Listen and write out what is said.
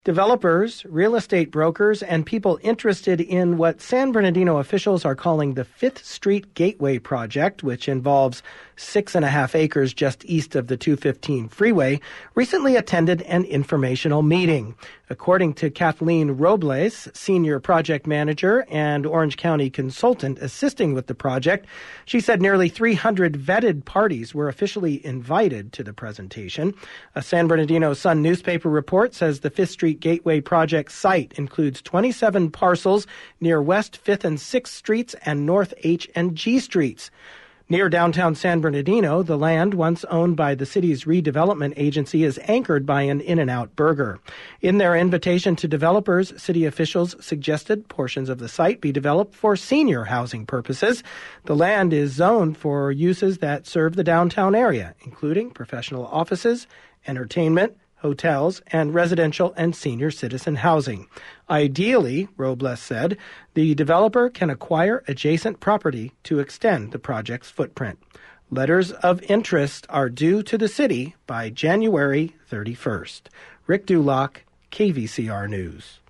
Developers, real estate brokers, and people interested in what San Bernardino officials are calling the 5th Street Gateway project, which involves 6.5 acres just east of the 215 freeway, recently attended an informational meeting. According to Kathleen Robles, senior project manager and Orange County consultant assisting with the project, she said nearly 300 vetted parties were officially invited to the presentation. A San Bernardino Sun newspaper report says the 5th Street Gateway project site includes 27 parcels near West 5th and 6th Streets and North H and G Streets. Near downtown San Bernardino, the land, once owned by the city's redevelopment agency, is anchored by an In-N-Out Burger. In their invitation to developers, city officials suggested portions of the site be developed for senior housing purposes. The land is zoned for uses that serve the downtown area, including professional offices, entertainment, hotels, and residential and senior citizen housing. Ideally, Robles said, the developer can acquire adjacent property to extend the project's footprint. Letters of interest are due to the city by January 31st. Rick Dulock, KVCR News.